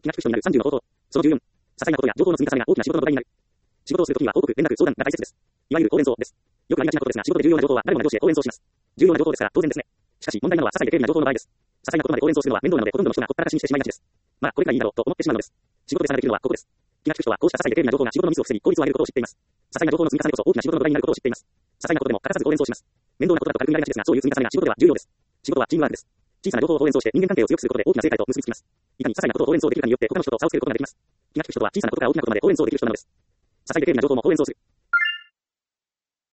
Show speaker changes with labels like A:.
A: 気が利く人になる30の方法。その14。些細なことや情報の積み重ねが大きな仕事の土台になる。仕事をするときには報告、連絡、相談が大切です。いわゆる応援層です。よくありがちなことですが、仕事で重要な情報は誰もが上司へ応援層します。重要な情報ですから当然ですね。しかし問題なのは些細で軽微な情報の場合です。些細なことまで応援層するのは面倒なのでほとんどの人がほったらかしにしてしまいがちです。まあこれがいいんだろうと思ってしまうのです。仕事で差ができるのはここです。気が利く人はこうした些細で軽微な情報が仕事のミスを防ぎ効率を上げることを知っています。些細な情報の積み重ねこそ大きな仕事の土台になることを知っています。些細なことでも欠かさず応援層します。面倒なことだと軽く見られがちですが、そういう積み重ねが仕事では重要です。仕事はチームワークです。小さな情報を応援層して人間関係を強くすることで大きな成果へと結びつきます。いかに些細なことを応援層できるかによって他の人と差をつけることができます。気が利く人とは小さなことから大きなことまで応援層できる人なのです。些細で軽微な情報も応援層する。